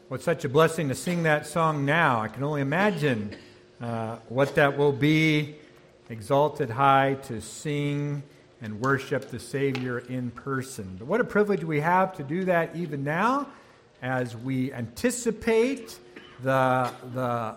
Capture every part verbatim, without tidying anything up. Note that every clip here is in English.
Well, it's such a blessing to sing that song now. I can only imagine uh, what that will be, exalted high to sing and worship the Savior in person. But what a privilege we have to do that even now as we anticipate the, the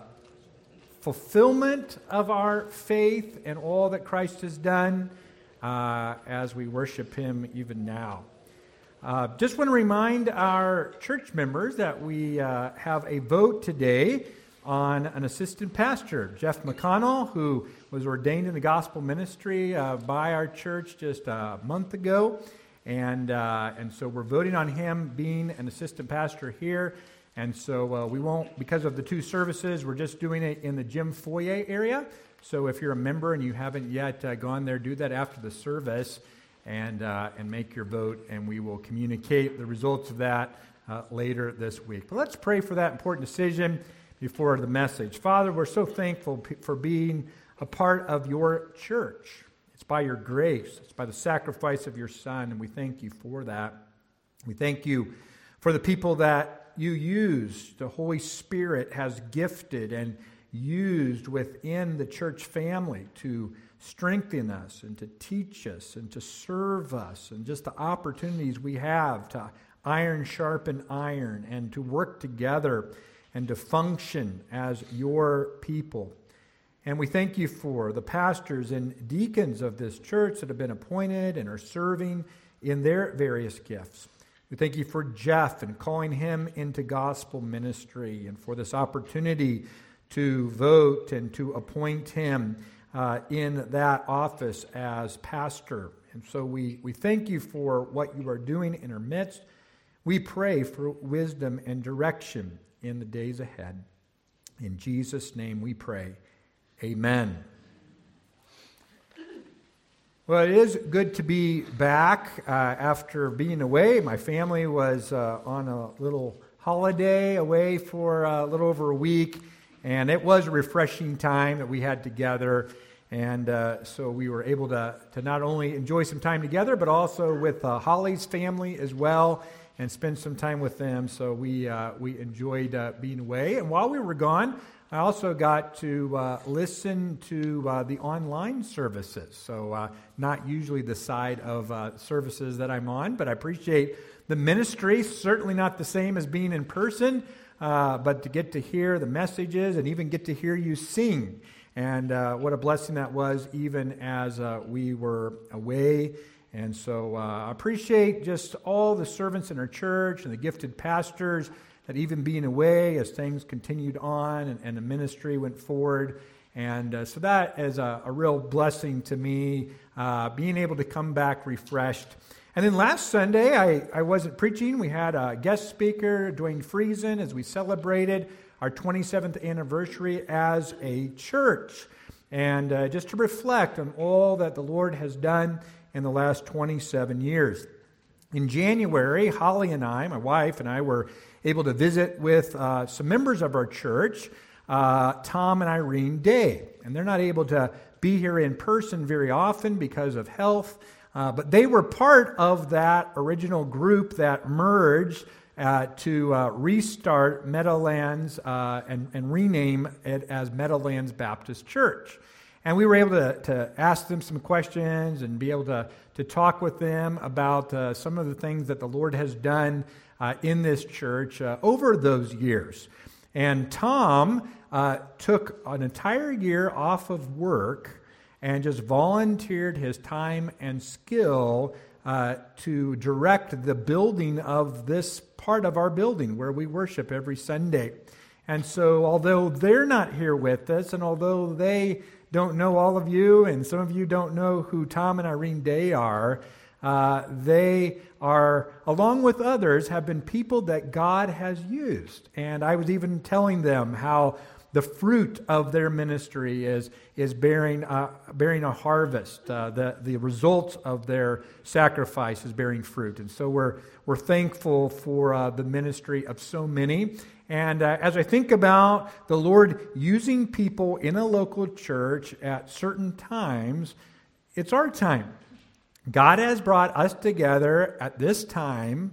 fulfillment of our faith and all that Christ has done uh, as we worship Him even now. Uh, just want to remind our church members that we uh, have a vote today on an assistant pastor, Jeff McConnell, who was ordained in the gospel ministry uh, by our church just a month ago. And uh, and so we're voting on him being an assistant pastor here. And so uh, we won't, because of the two services, we're just doing it in the gym foyer area. So if you're a member and you haven't yet uh, gone there, do that after the service. And uh, and make your vote, and we will communicate the results of that uh, later this week. But let's pray for that important decision before the message. Father, we're so thankful p- for being a part of your church. It's by your grace. It's by the sacrifice of your Son, and we thank you for that. We thank you for the people that you use, the Holy Spirit has gifted and used within the church family to strengthen us and to teach us and to serve us, and just the opportunities we have to iron sharpen iron and to work together and to function as your people. And we thank you for the pastors and deacons of this church that have been appointed and are serving in their various gifts. We thank you for Jeff and calling him into gospel ministry, and for this opportunity to vote and to appoint him Uh, in that office as pastor. And so we, we thank you for what you are doing in our midst. We pray for wisdom and direction in the days ahead. In Jesus' name we pray. Amen. Well, it is good to be back uh, after being away. My family was uh, on a little holiday away for a little over a week. And it was a refreshing time that we had together. And uh, so we were able to, to not only enjoy some time together, but also with uh, Holly's family as well, and spend some time with them. So we uh, we enjoyed uh, being away. And while we were gone, I also got to uh, listen to uh, the online services. So uh, not usually the side of uh, services that I'm on, but I appreciate the ministry. Certainly not the same as being in person. Uh, but to get to hear the messages and even get to hear you sing. And uh, what a blessing that was, even as uh, we were away. And so uh, I appreciate just all the servants in our church and the gifted pastors that even being away as things continued on and, and the ministry went forward. And uh, so that is a, a real blessing to me, uh, being able to come back refreshed. And then last Sunday, I, I wasn't preaching. We had a guest speaker, Dwayne Friesen, as we celebrated our twenty-seventh anniversary as a church. And uh, just to reflect on all that the Lord has done in the last twenty-seven years. In January, Holly and I, my wife and I, were able to visit with uh, some members of our church, uh, Tom and Irene Day. And they're not able to be here in person very often because of health. Uh, but they were part of that original group that merged uh, to uh, restart Meadowlands uh, and, and rename it as Meadowlands Baptist Church. And we were able to, to ask them some questions and be able to, to talk with them about uh, some of the things that the Lord has done uh, in this church uh, over those years. And Tom uh, took an entire year off of work and just volunteered his time and skill uh, to direct the building of this part of our building where we worship every Sunday. And so although they're not here with us, and although they don't know all of you, and some of you don't know who Tom and Irene Day are, uh, they are, along with others, have been people that God has used. And I was even telling them how the fruit of their ministry is is bearing uh, bearing a harvest. Uh, the the results of their sacrifice is bearing fruit, and so we're we're thankful for uh, the ministry of so many. And uh, as I think about the Lord using people in a local church at certain times, it's our time. God has brought us together at this time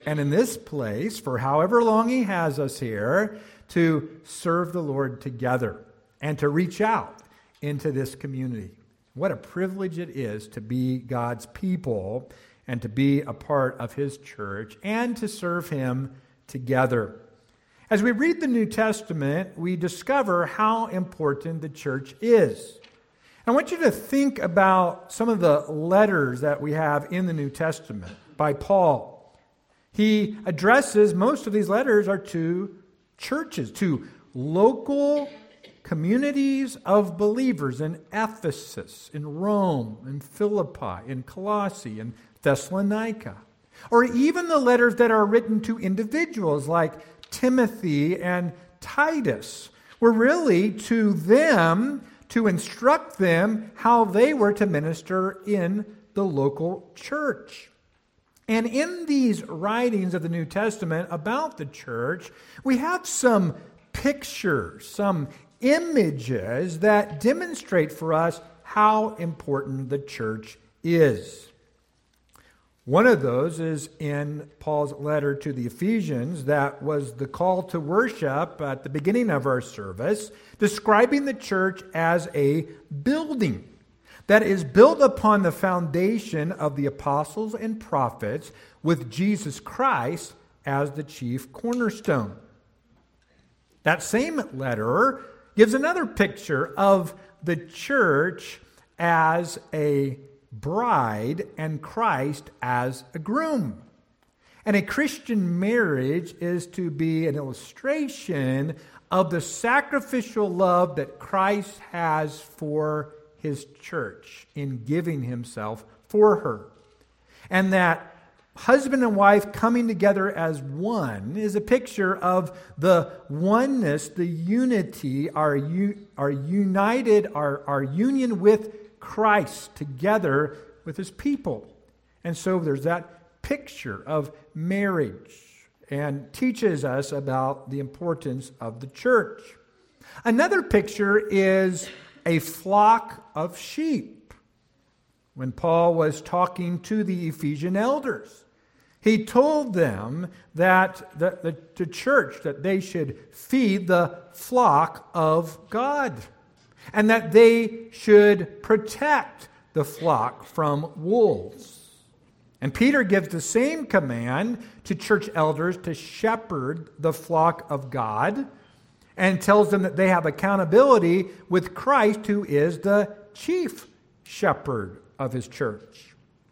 and in this place, for however long He has us here, to serve the Lord together and to reach out into this community. What a privilege it is to be God's people and to be a part of His church and to serve Him together. As we read the New Testament, we discover how important the church is. I want you to think about some of the letters that we have in the New Testament by Paul. He addresses, most of these letters are to churches, to local communities of believers in Ephesus, in Rome, in Philippi, in Colossae, in Thessalonica. Or even the letters that are written to individuals like Timothy and Titus were really to them to instruct them how they were to minister in the local church. And in these writings of the New Testament about the church, we have some pictures, some images that demonstrate for us how important the church is. One of those is in Paul's letter to the Ephesians that was the call to worship at the beginning of our service, describing the church as a building that is built upon the foundation of the apostles and prophets with Jesus Christ as the chief cornerstone. That same letter gives another picture of the church as a bride and Christ as a groom. And a Christian marriage is to be an illustration of the sacrificial love that Christ has for His church in giving Himself for her. And that husband and wife coming together as one is a picture of the oneness, the unity, our, our united, our, our union with Christ together with His people. And so there's that picture of marriage and teaches us about the importance of the church. Another picture is a flock of sheep. When Paul was talking to the Ephesian elders, he told them that the, the, the church, that they should feed the flock of God, and that they should protect the flock from wolves. And Peter gives the same command to church elders to shepherd the flock of God, and tells them that they have accountability with Christ, who is the chief shepherd of His church.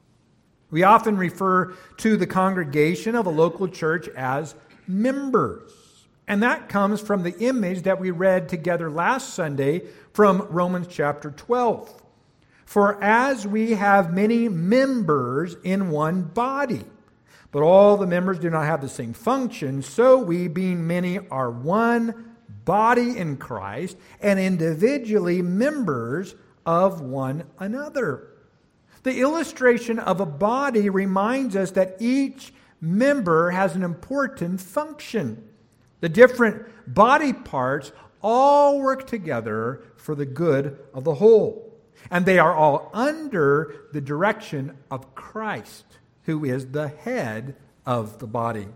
We often refer to the congregation of a local church as members. And that comes from the image that we read together last Sunday from Romans chapter twelve. For as we have many members in one body, but all the members do not have the same function, so we, being many, are one body in Christ, and individually members of one another. The illustration of a body reminds us that each member has an important function. The different body parts all work together for the good of the whole. And they are all under the direction of Christ, who is the head of the body.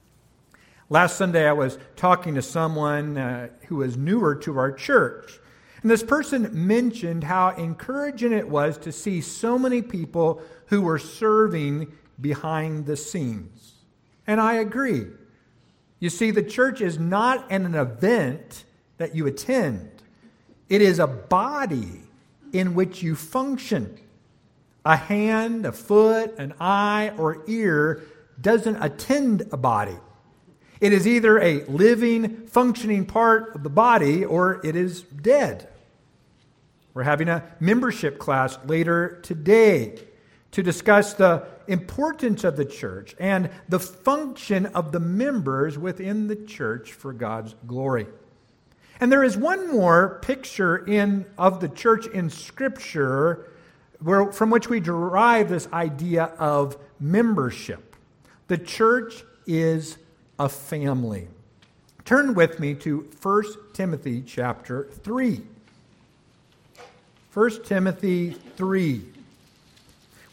Last Sunday, I was talking to someone uh, who was newer to our church. And this person mentioned how encouraging it was to see so many people who were serving behind the scenes. And I agree. You see, the church is not an event that you attend. It is a body in which you function. A hand, a foot, an eye, or ear doesn't attend a body. It is either a living, functioning part of the body, or it is dead. We're having a membership class later today to discuss the importance of the church and the function of the members within the church for God's glory. And there is one more picture in of the church in Scripture where, from which we derive this idea of membership. The church is a family. Turn with me to First Timothy chapter three. First Timothy three.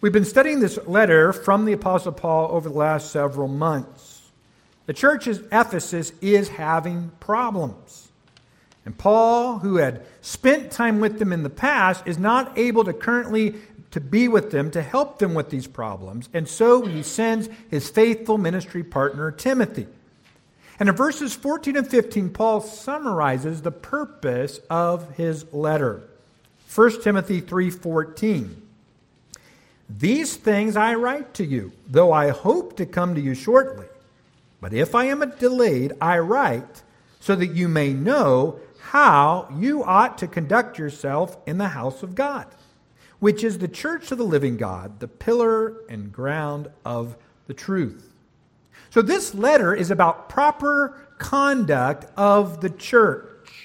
We've been studying this letter from the Apostle Paul over the last several months. The church at Ephesus is having problems. And Paul, who had spent time with them in the past, is not able to currently to be with them to help them with these problems. And so he sends his faithful ministry partner, Timothy. And in verses fourteen and fifteen, Paul summarizes the purpose of his letter. First Timothy three fourteen. These things I write to you, though I hope to come to you shortly. But if I am delayed, I write, so that you may know how you ought to conduct yourself in the house of God, which is the church of the living God, the pillar and ground of the truth. So this letter is about proper conduct of the church.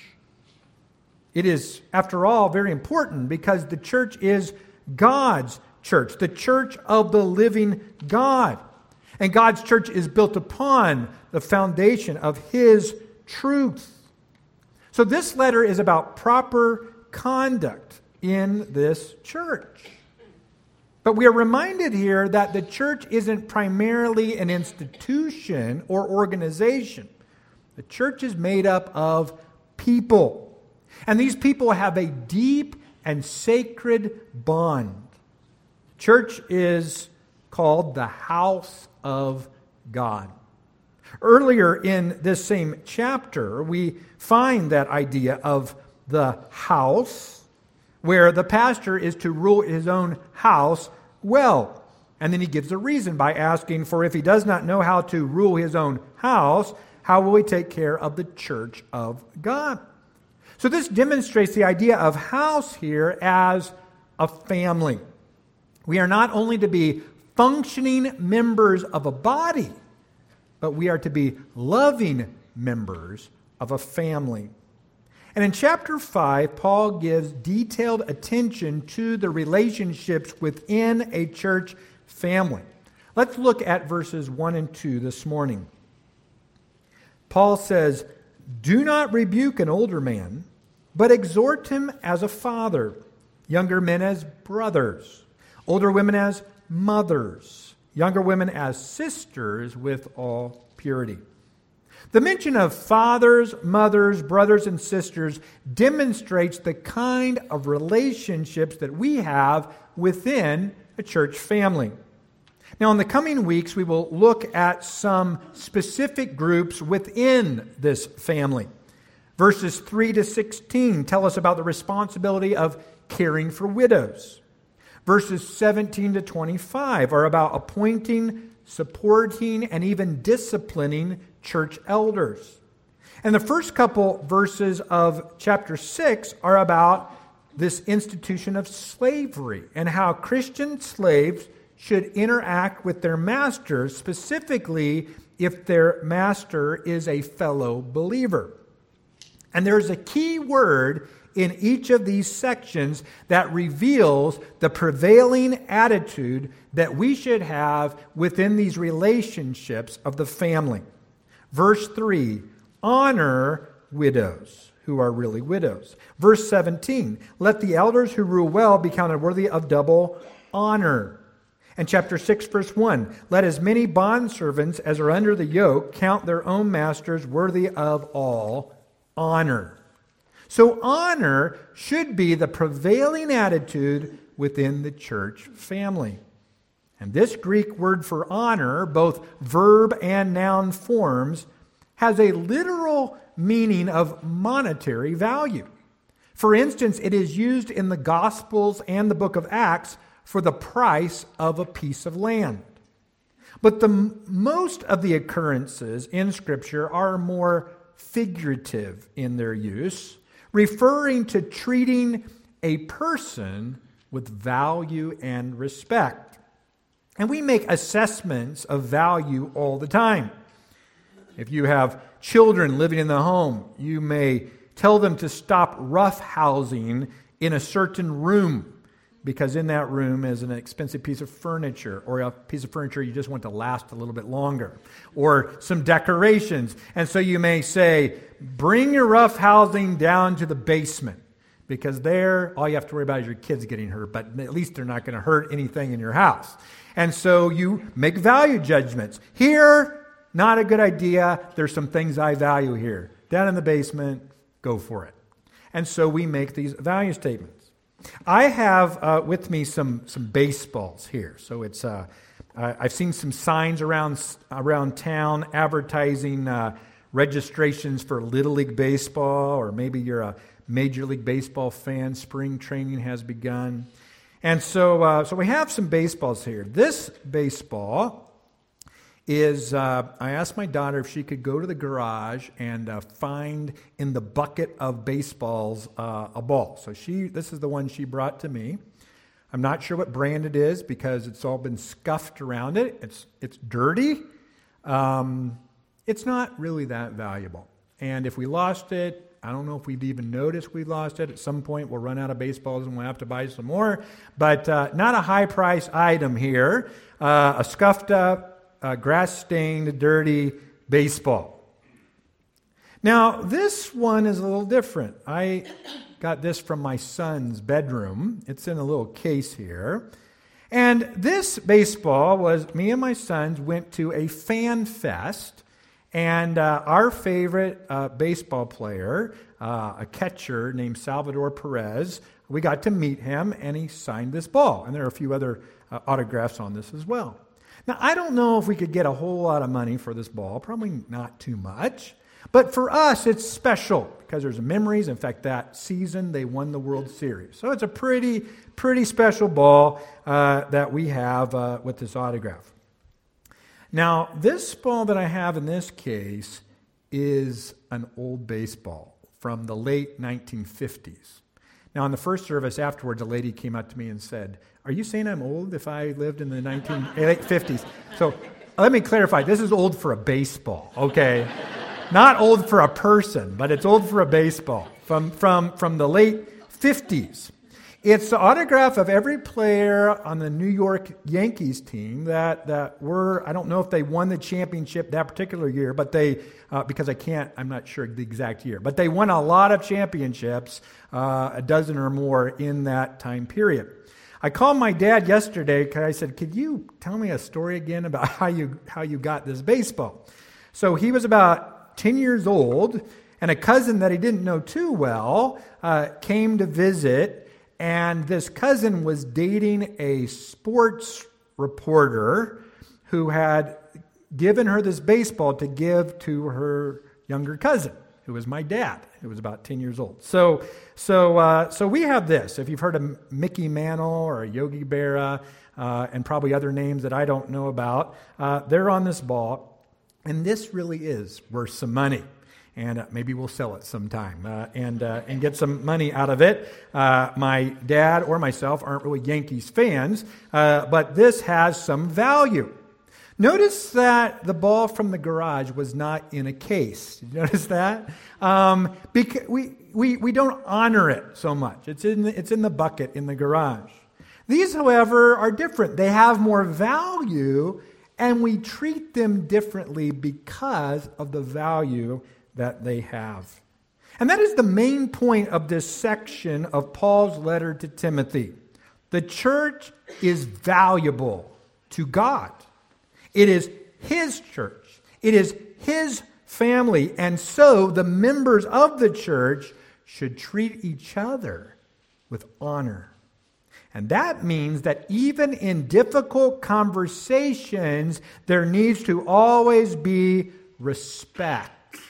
It is, after all, very important because the church is God's church, the church of the living God. And God's church is built upon the foundation of His truth. So this letter is about proper conduct in this church. But we are reminded here that the church isn't primarily an institution or organization. The church is made up of people. And these people have a deep and sacred bond. Church is called the house of God. Earlier in this same chapter, we find that idea of the house, where the pastor is to rule his own house well. And then he gives a reason by asking, for if he does not know how to rule his own house, how will he take care of the church of God? So this demonstrates the idea of house here as a family. We are not only to be functioning members of a body, but we are to be loving members of a family. And in chapter five, Paul gives detailed attention to the relationships within a church family. Let's look at verses one and two this morning. Paul says, "Do not rebuke an older man, but exhort him as a father, younger men as brothers, older women as mothers, younger women as sisters with all purity." The mention of fathers, mothers, brothers, and sisters demonstrates the kind of relationships that we have within a church family. Now, in the coming weeks, we will look at some specific groups within this family. Verses three to sixteen tell us about the responsibility of caring for widows. Verses seventeen to twenty-five are about appointing, supporting, and even disciplining church elders. And the first couple verses of chapter six are about this institution of slavery and how Christian slaves should interact with their masters, specifically if their master is a fellow believer. And there's a key word in each of these sections that reveals the prevailing attitude that we should have within these relationships of the family. Verse three, honor widows who are really widows. Verse seventeen, let the elders who rule well be counted worthy of double honor. And chapter six, verse one, let as many bondservants as are under the yoke count their own masters worthy of all honor. So honor should be the prevailing attitude within the church family. And this Greek word for honor, both verb and noun forms, has a literal meaning of monetary value. For instance, it is used in the Gospels and the book of Acts for the price of a piece of land. But the most of the occurrences in Scripture are more figurative in their use, referring to treating a person with value and respect. And we make assessments of value all the time. If you have children living in the home, you may tell them to stop roughhousing in a certain room because in that room is an expensive piece of furniture or a piece of furniture you just want to last a little bit longer or some decorations. And so you may say, bring your roughhousing down to the basement because there, all you have to worry about is your kids getting hurt, but at least they're not going to hurt anything in your house. And so you make value judgments. Here, not a good idea. There's some things I value here. Down in the basement, go for it. And so we make these value statements. I have uh, with me some some baseballs here. So it's uh, I've seen some signs around around town advertising uh, registrations for Little League Baseball, or maybe you're a Major League Baseball fan. Spring training has begun. And so uh, so we have some baseballs here. This baseball is, uh, I asked my daughter if she could go to the garage and uh, find in the bucket of baseballs uh, a ball. So she, this is the one she brought to me. I'm not sure what brand it is because it's all been scuffed around it. It's it's dirty. Um, it's not really that valuable. And if we lost it, I don't know if we'd even notice we lost it. At some point, we'll run out of baseballs and we'll have to buy some more. But uh, not a high-price item here. Uh, a scuffed-up, Uh, grass-stained, dirty baseball. Now, this one is a little different. I got this from my son's bedroom. It's in a little case here. And this baseball was, me and my sons went to a fan fest, and uh, our favorite uh, baseball player, uh, a catcher named Salvador Perez, we got to meet him, and he signed this ball. And there are a few other uh, autographs on this as well. Now, I don't know if we could get a whole lot of money for this ball, probably not too much. But for us, it's special because there's memories. In fact, that season, they won the World Series. So it's a pretty, pretty special ball uh, that we have uh, with this autograph. Now, this ball that I have in this case is an old baseball from the late nineteen fifties. Now, in the first service afterwards, a lady came up to me and said, "Are you saying I'm old if I lived in the nineteen late fifties?" So let me clarify. This is old for a baseball, okay? Not old for a person, but it's old for a baseball from, from, from the late fifties. It's the autograph of every player on the New York Yankees team that, that were, I don't know if they won the championship that particular year, but they, uh, because I can't, I'm not sure the exact year, but they won a lot of championships, uh, a dozen or more in that time period. I called my dad yesterday because I said, "Could you tell me a story again about how you how you got this baseball?" So he was about ten years old, and a cousin that he didn't know too well uh, came to visit, and this cousin was dating a sports reporter who had given her this baseball to give to her younger cousin, who was my dad, who was about ten years old. So so, uh, so we have this. If you've heard of Mickey Mantle or Yogi Berra, uh, and probably other names that I don't know about, uh, they're on this ball. And this really is worth some money. And uh, maybe we'll sell it sometime uh, and uh, and get some money out of it. Uh, my dad or myself aren't really Yankees fans, uh, but this has some value. Notice that the ball from the garage was not in a case. Did you notice that? Um, because we, we, we don't honor it so much. It's in the, it's in the bucket in the garage. These, however, are different. They have more value, and we treat them differently because of the value that they have. And that is the main point of this section of Paul's letter to Timothy. The church is valuable to God. It is His church. It is His family. And so the members of the church should treat each other with honor. And that means that even in difficult conversations, there needs to always be respect.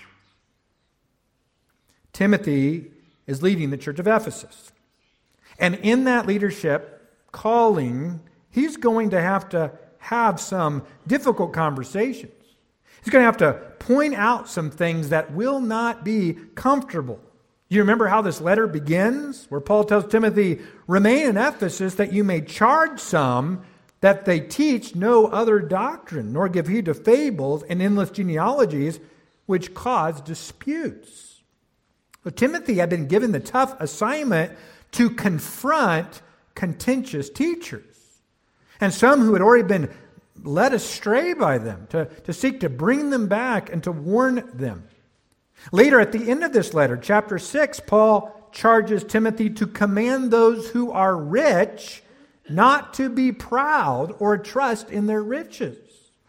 Timothy is leading the church of Ephesus. And in that leadership calling, he's going to have to have some difficult conversations. He's going to have to point out some things that will not be comfortable. You remember how this letter begins? Where Paul tells Timothy, "Remain in Ephesus that you may charge some that they teach no other doctrine, nor give heed to fables and endless genealogies which cause disputes." So Timothy had been given the tough assignment to confront contentious teachers. And some who had already been led astray by them, to, to seek to bring them back and to warn them. Later, at the end of this letter, chapter six, Paul charges Timothy to command those who are rich not to be proud or trust in their riches.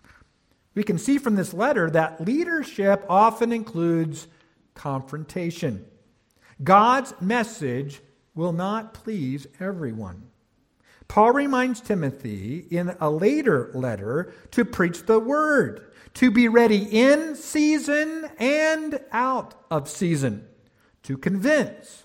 We can see from this letter that leadership often includes confrontation. God's message will not please everyone. Paul reminds Timothy in a later letter to preach the word, to be ready in season and out of season, to convince,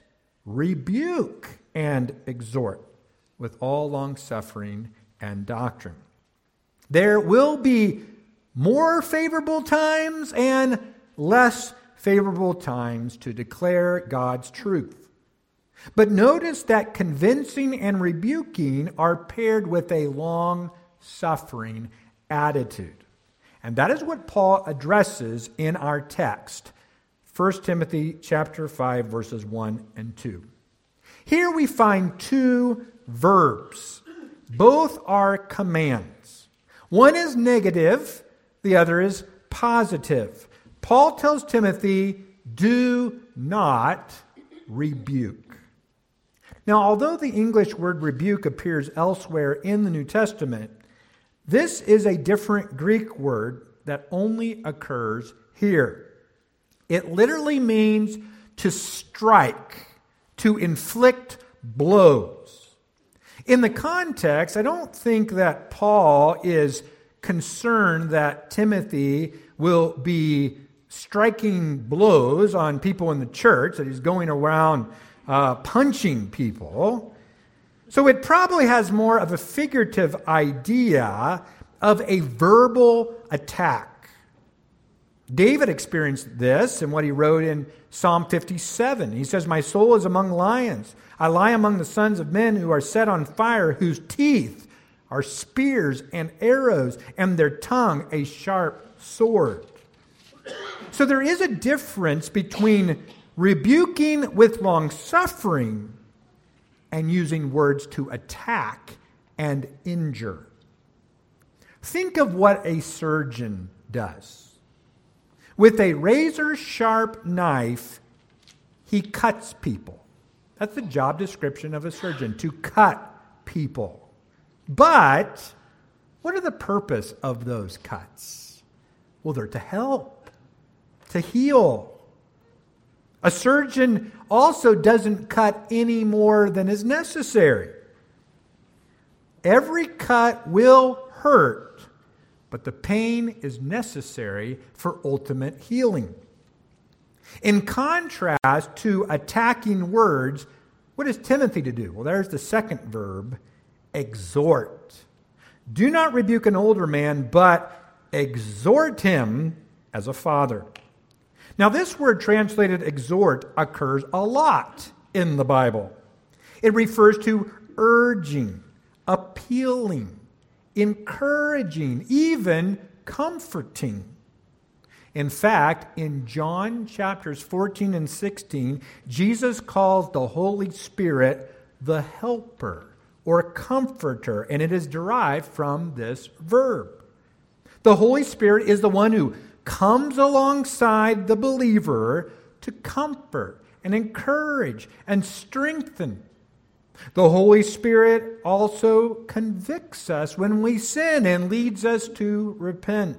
rebuke, and exhort with all long-suffering and doctrine. There will be more favorable times and less favorable times to declare God's truth. But notice that convincing and rebuking are paired with a long-suffering attitude. And that is what Paul addresses in our text, First Timothy chapter five, verses one and two. Here we find two verbs. Both are commands. One is negative, the other is positive. Paul tells Timothy, do not rebuke. Now, although the English word rebuke appears elsewhere in the New Testament, this is a different Greek word that only occurs here. It literally means to strike, to inflict blows. In the context, I don't think that Paul is concerned that Timothy will be striking blows on people in the church, that he's going around uh, punching people. So it probably has more of a figurative idea of a verbal attack. David experienced this in what he wrote in Psalm fifty-seven. He says, "My soul is among lions. I lie among the sons of men who are set on fire, whose teeth are spears and arrows, and their tongue a sharp sword." So there is a difference between rebuking with long-suffering and using words to attack and injure. Think of what a surgeon does. With a razor-sharp knife, he cuts people. That's the job description of a surgeon, to cut people. But what are the purpose of those cuts? Well, they're to help, to heal. A surgeon also doesn't cut any more than is necessary. Every cut will hurt, but the pain is necessary for ultimate healing. In contrast to attacking words, what is Timothy to do? Well, there's the second verb, exhort. Do not rebuke an older man, but exhort him as a father. Now, this word translated exhort occurs a lot in the Bible. It refers to urging, appealing, encouraging, even comforting. In fact, in John chapters fourteen and sixteen, Jesus calls the Holy Spirit the helper or comforter, and it is derived from this verb. The Holy Spirit is the one who comes alongside the believer to comfort and encourage and strengthen. The Holy Spirit also convicts us when we sin and leads us to repent.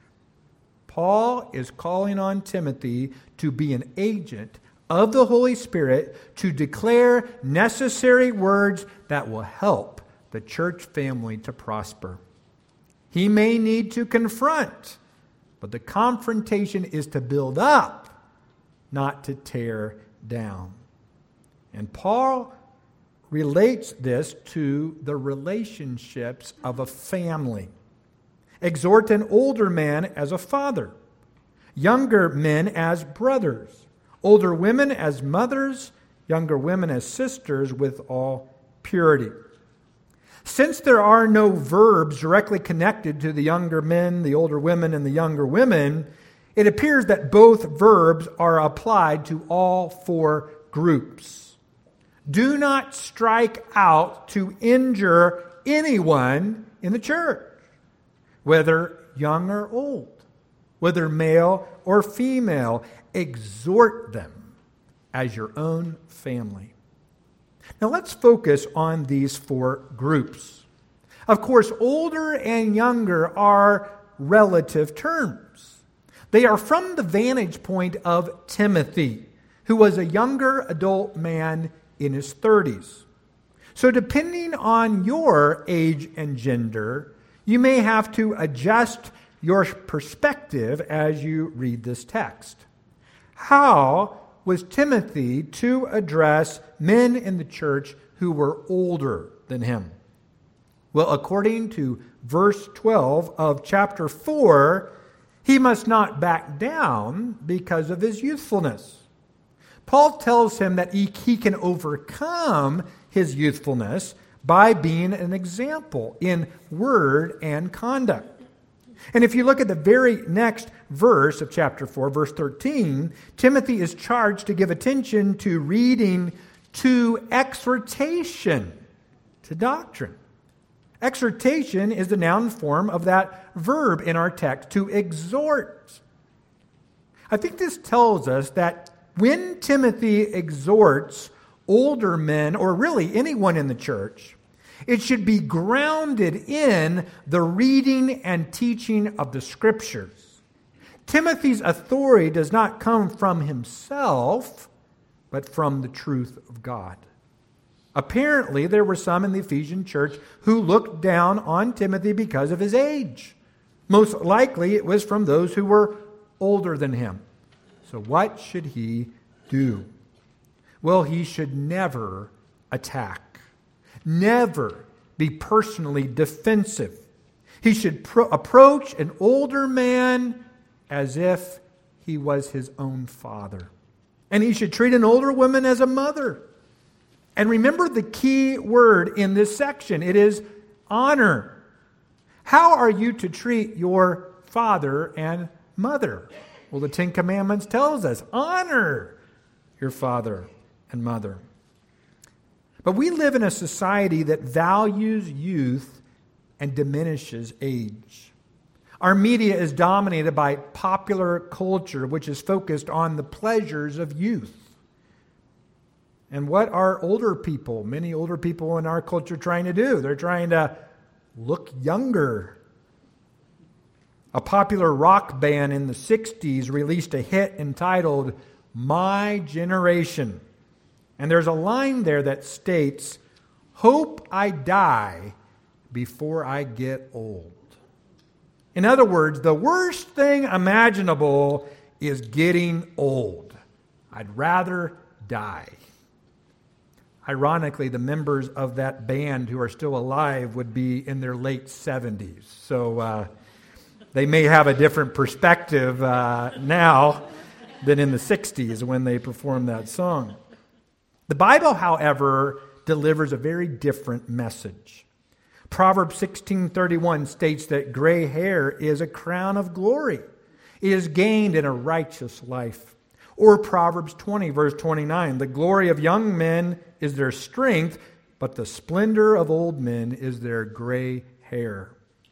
Paul is calling on Timothy to be an agent of the Holy Spirit to declare necessary words that will help the church family to prosper. He may need to confront, but the confrontation is to build up, not to tear down. And Paul relates this to the relationships of a family. Exhort an older man as a father, younger men as brothers, older women as mothers, younger women as sisters with all purity. Since there are no verbs directly connected to the younger men, the older women, and the younger women, it appears that both verbs are applied to all four groups. Do not strike out to injure anyone in the church, whether young or old, whether male or female. Exhort them as your own family. Now let's focus on these four groups. Of course, older and younger are relative terms. They are from the vantage point of Timothy, who was a younger adult man in his thirties. So depending on your age and gender, you may have to adjust your perspective as you read this text. How was Timothy to address men in the church who were older than him? Well, according to verse twelve of chapter four, he must not back down because of his youthfulness. Paul tells him that he, he can overcome his youthfulness by being an example in word and conduct. And if you look at the very next verse of chapter four, verse thirteen, Timothy is charged to give attention to reading to exhortation, to doctrine. Exhortation is the noun form of that verb in our text, to exhort. I think this tells us that when Timothy exhorts older men, or really anyone in the church, it should be grounded in the reading and teaching of the Scriptures. Timothy's authority does not come from himself, but from the truth of God. Apparently, there were some in the Ephesian church who looked down on Timothy because of his age. Most likely, it was from those who were older than him. So what should he do? Well, he should never attack. Never be personally defensive. He should pro- approach an older man as if he was his own father. And he should treat an older woman as a mother. And remember the key word in this section. It is honor. How are you to treat your father and mother? Well, the Ten Commandments tells us, honor your father and mother. But we live in a society that values youth and diminishes age. Our media is dominated by popular culture, which is focused on the pleasures of youth. And what are older people, many older people in our culture, trying to do? They're trying to look younger. A popular rock band in the sixties released a hit entitled My Generation. And there's a line there that states, "Hope I die before I get old." In other words, the worst thing imaginable is getting old. I'd rather die. Ironically, the members of that band who are still alive would be in their late seventies. So uh, they may have a different perspective uh, now than in the sixties when they performed that song. The Bible, however, delivers a very different message. Proverbs sixteen thirty-one states that gray hair is a crown of glory. It is gained in a righteous life. Or Proverbs twenty, verse twenty-nine, the glory of young men is their strength, but the splendor of old men is their gray hair.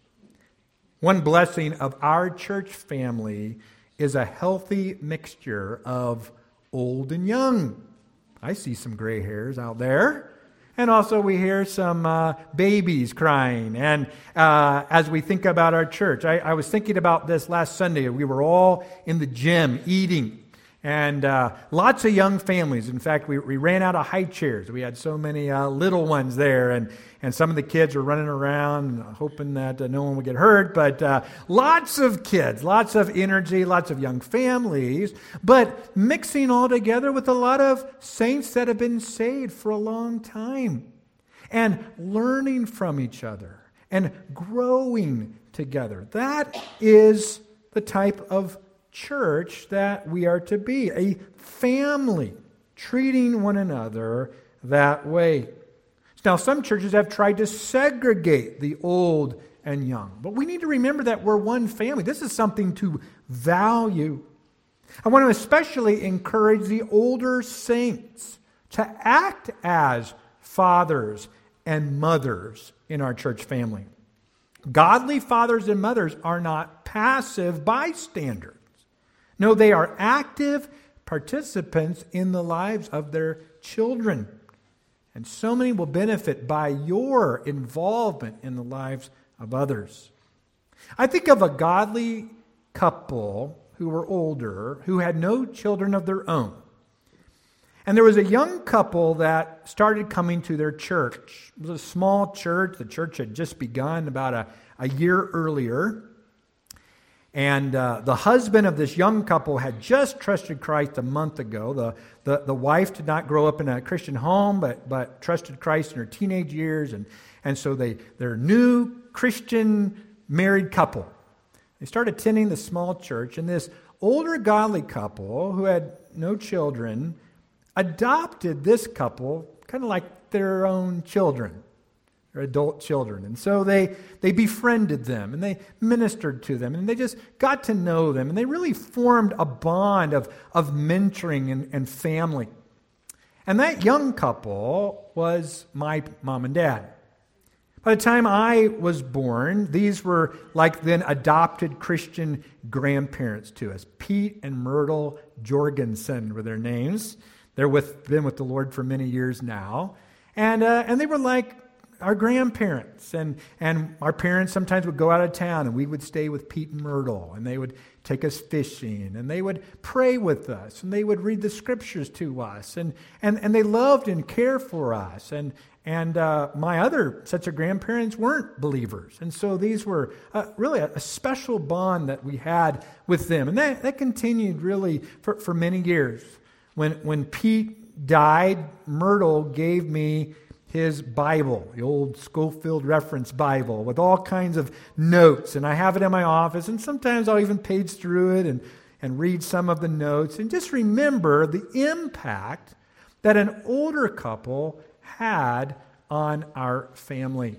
One blessing of our church family is a healthy mixture of old and young. I see some gray hairs out there. And also we hear some uh, babies crying. And uh, as we think about our church, I, I was thinking about this last Sunday. We were all in the gym eating. And uh, lots of young families. In fact, we, we ran out of high chairs. We had so many uh, little ones there. And, and some of the kids were running around hoping that uh, no one would get hurt. But uh, lots of kids, lots of energy, lots of young families. But mixing all together with a lot of saints that have been saved for a long time. And learning from each other. And growing together. That is the type of church that we are to be, a family, treating one another that way. Now, some churches have tried to segregate the old and young, but we need to remember that we're one family. This is something to value. I want to especially encourage the older saints to act as fathers and mothers in our church family. Godly fathers and mothers are not passive bystanders. No, they are active participants in the lives of their children. And so many will benefit by your involvement in the lives of others. I think of a godly couple who were older, who had no children of their own. And there was a young couple that started coming to their church. It was a small church. The church had just begun about a, a year earlier. And uh, the husband of this young couple had just trusted Christ a month ago. The, the, the wife did not grow up in a Christian home, but, but trusted Christ in her teenage years. And, and so they, they're a new Christian married couple. They start attending the small church, and this older godly couple who had no children adopted this couple kind of like their own children, their adult children. And so they, they befriended them, and they ministered to them, and they just got to know them, and they really formed a bond of, of mentoring and, and family. And that young couple was my mom and dad. By the time I was born, these were like then adopted Christian grandparents to us. Pete and Myrtle Jorgensen were their names. They're with been with the Lord for many years now. And uh, and they were like our grandparents. And, and our parents sometimes would go out of town, and we would stay with Pete and Myrtle. And they would take us fishing. And they would pray with us. And they would read the scriptures to us. And and, and they loved and cared for us. And And uh, my other sets of grandparents weren't believers. And so these were uh, really a, a special bond that we had with them. And that, that continued really for, for many years. When, when Pete died, Myrtle gave me his Bible, the old Schofield Reference Bible, with all kinds of notes. And I have it in my office. And sometimes I'll even page through it and, and read some of the notes. And just remember the impact that an older couple had on our family.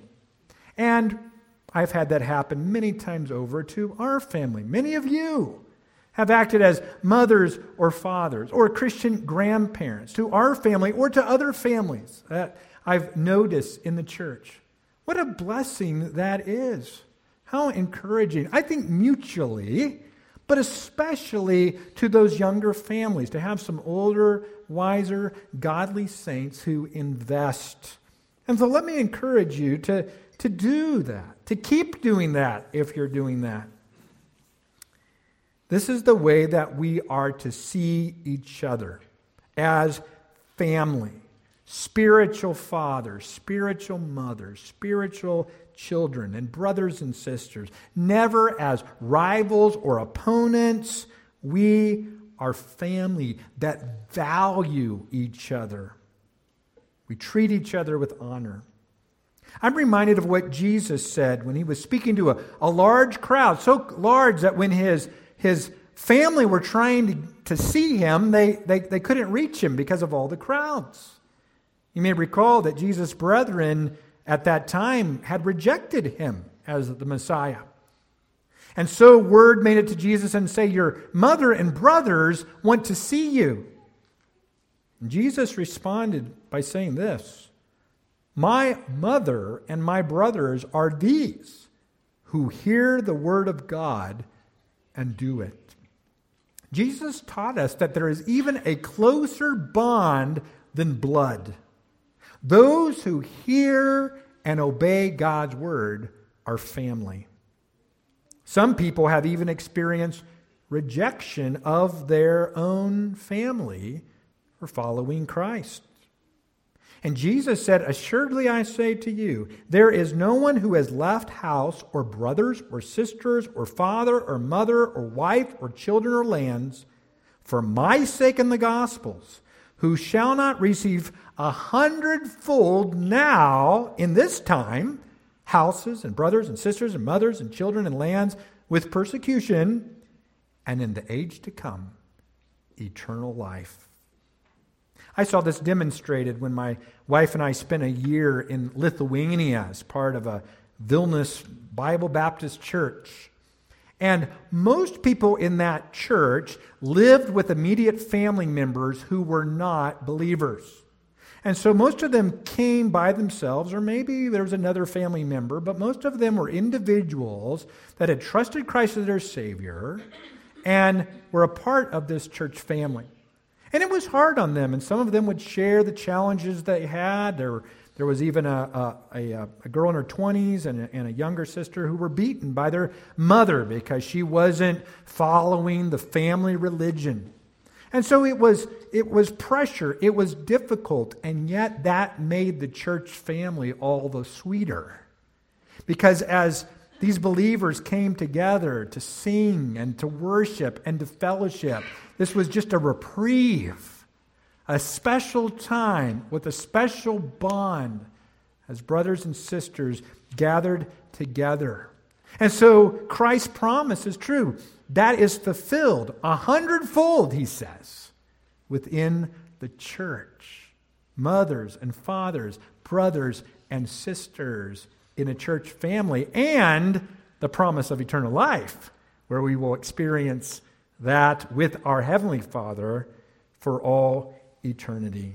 And I've had that happen many times over to our family. Many of you have acted as mothers or fathers or Christian grandparents to our family or to other families that I've noticed in the church. What a blessing that is. How encouraging. I think mutually, but especially to those younger families, to have some older, wiser, godly saints who invest. And so let me encourage you to, to do that, to keep doing that if you're doing that. This is the way that we are to see each other as family, spiritual fathers, spiritual mothers, spiritual children, and brothers and sisters, never as rivals or opponents. We are family that value each other. We treat each other with honor. I'm reminded of what Jesus said when he was speaking to a, a large crowd, so large that when his, his family were trying to, to see him, they, they, they couldn't reach him because of all the crowds. You may recall that Jesus' brethren at that time had rejected him as the Messiah. And so word made it to Jesus and say, your mother and brothers want to see you. And Jesus responded by saying this, my mother and my brothers are these who hear the word of God and do it. Jesus taught us that there is even a closer bond than blood. Those who hear and obey God's word are family. Some people have even experienced rejection of their own family for following Christ. And Jesus said, assuredly I say to you, there is no one who has left house or brothers or sisters or father or mother or wife or children or lands for my sake and the gospel's, who shall not receive a hundredfold now in this time, houses and brothers and sisters and mothers and children and lands with persecution, and in the age to come, eternal life. I saw this demonstrated when my wife and I spent a year in Lithuania as part of a Vilnius Bible Baptist church. And most people in that church lived with immediate family members who were not believers. And so most of them came by themselves, or maybe there was another family member, but most of them were individuals that had trusted Christ as their Savior and were a part of this church family. And it was hard on them, and some of them would share the challenges they had. There, there was even a, a, a, a girl in her twenties and a, and a younger sister who were beaten by their mother because she wasn't following the family religion. And so it was, it was pressure, it was difficult, and yet that made the church family all the sweeter. Because as these believers came together to sing and to worship and to fellowship, this was just a reprieve, a special time with a special bond as brothers and sisters gathered together. And so Christ's promise is true. That is fulfilled a hundredfold, he says, within the church. Mothers and fathers, brothers and sisters in a church family, and the promise of eternal life, where we will experience that with our Heavenly Father for all eternity.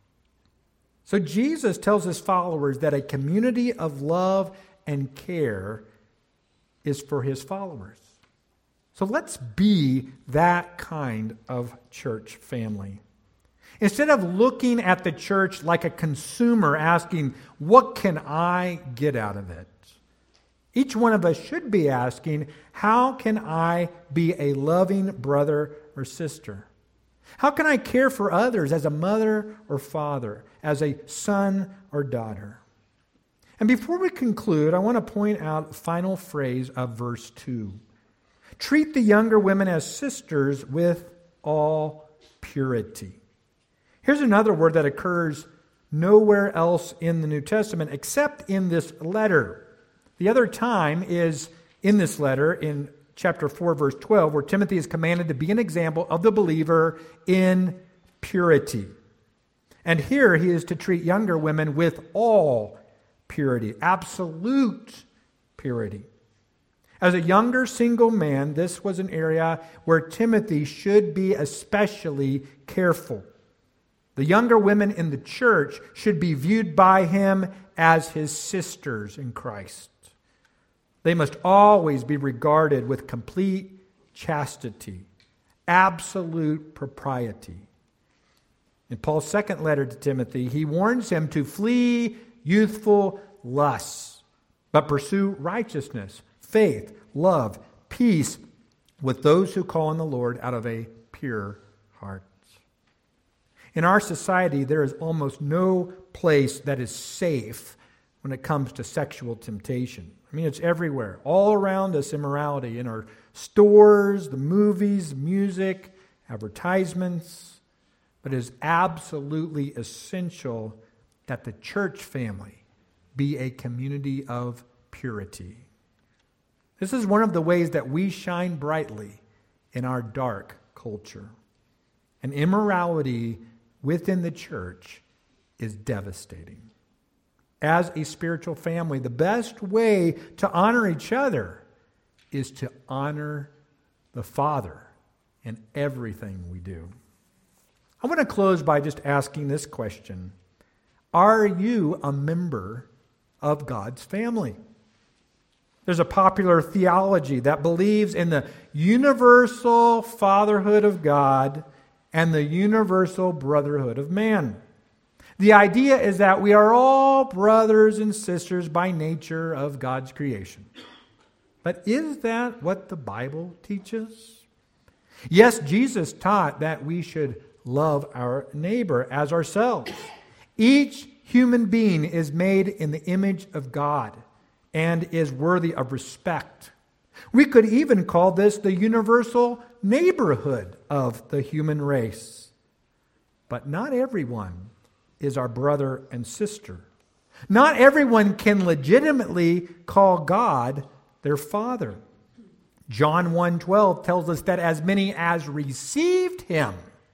So Jesus tells his followers that a community of love and care is for his followers. So let's be that kind of church family. Instead of looking at the church like a consumer asking, what can I get out of it? Each one of us should be asking, how can I be a loving brother or sister? How can I care for others as a mother or father, as a son or daughter? And before we conclude, I want to point out the final phrase of verse two. Treat the younger women as sisters with all purity. Here's another word that occurs nowhere else in the New Testament except in this letter. The other time is in this letter in chapter four, verse twelve, where Timothy is commanded to be an example of the believer in purity. And here he is to treat younger women with all purity, absolute purity. As a younger single man, this was an area where Timothy should be especially careful. The younger women in the church should be viewed by him as his sisters in Christ. They must always be regarded with complete chastity, absolute propriety. In Paul's second letter to Timothy, he warns him to flee youthful lusts, but pursue righteousness, faith, love, peace with those who call on the Lord out of a pure heart. In our society, there is almost no place that is safe when it comes to sexual temptation. I mean, it's everywhere. All around us, immorality. In our stores, the movies, music, advertisements. But it is absolutely essential that the church family be a community of purity. This is one of the ways that we shine brightly in our dark culture. And immorality within the church is devastating. As a spiritual family, the best way to honor each other is to honor the Father in everything we do. I want to close by just asking this question. Are you a member of God's family? There's a popular theology that believes in the universal fatherhood of God and the universal brotherhood of man. The idea is that we are all brothers and sisters by nature of God's creation. But is that what the Bible teaches? Yes, Jesus taught that we should love our neighbor as ourselves. Each human being is made in the image of God and is worthy of respect. We could even call this the universal neighborhood of the human race. But not everyone is our brother and sister. Not everyone can legitimately call God their Father. John one twelve tells us that as many as received him,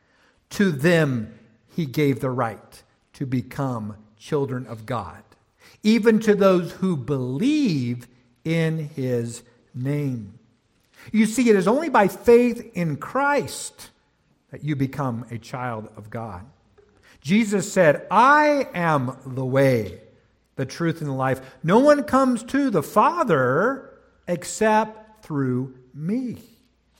to them he gave the right to become children of God, even to those who believe in his name. You see, it is only by faith in Christ that you become a child of God. Jesus said, I am the way, the truth, and the life. No one comes to the Father except through me.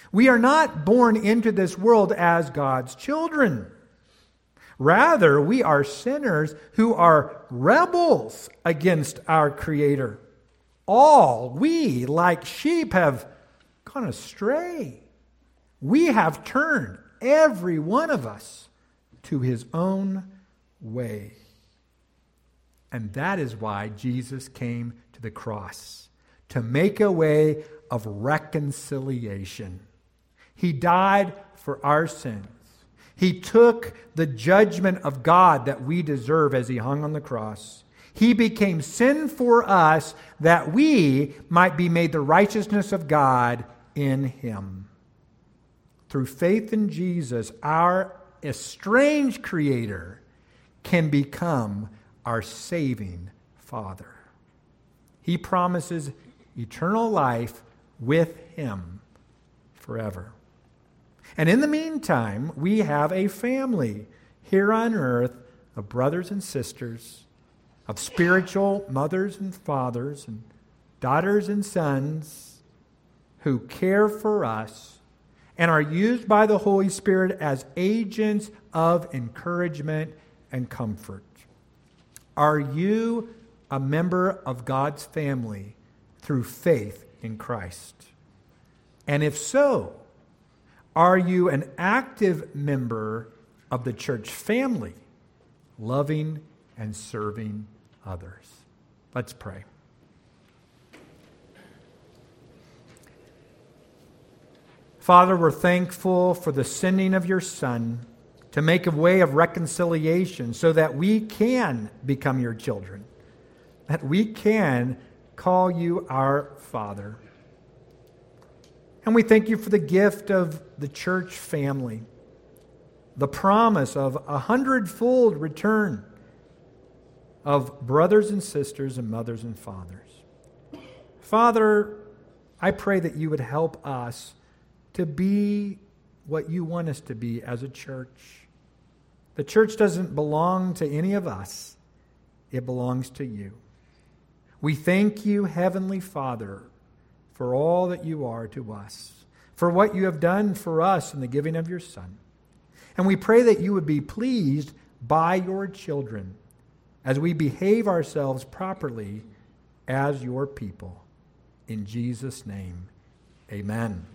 We are not born into this world as God's children. Rather, we are sinners who are rebels against our Creator. All we, like sheep, have gone astray. We have turned, every one of us, to his own way. And that is why Jesus came to the cross, to make a way of reconciliation. He died for our sins. He took the judgment of God that we deserve as he hung on the cross. He became sin for us that we might be made the righteousness of God in him. Through faith in Jesus, our estranged Creator can become our saving Father. He promises eternal life with him forever. And in the meantime, we have a family here on earth of brothers and sisters, of spiritual mothers and fathers, and daughters and sons who care for us and are used by the Holy Spirit as agents of encouragement and comfort. Are you a member of God's family through faith in Christ? And if so, are you an active member of the church family, loving and serving others? Let's pray. Father, we're thankful for the sending of your Son to make a way of reconciliation so that we can become your children, that we can call you our Father. And we thank you for the gift of the church family, the promise of a hundredfold return of brothers and sisters and mothers and fathers. Father, I pray that you would help us to be what you want us to be as a church. The church doesn't belong to any of us. It belongs to you. We thank you, Heavenly Father, for all that you are to us, for what you have done for us in the giving of your Son. And we pray that you would be pleased by your children as we behave ourselves properly as your people. In Jesus' name, amen.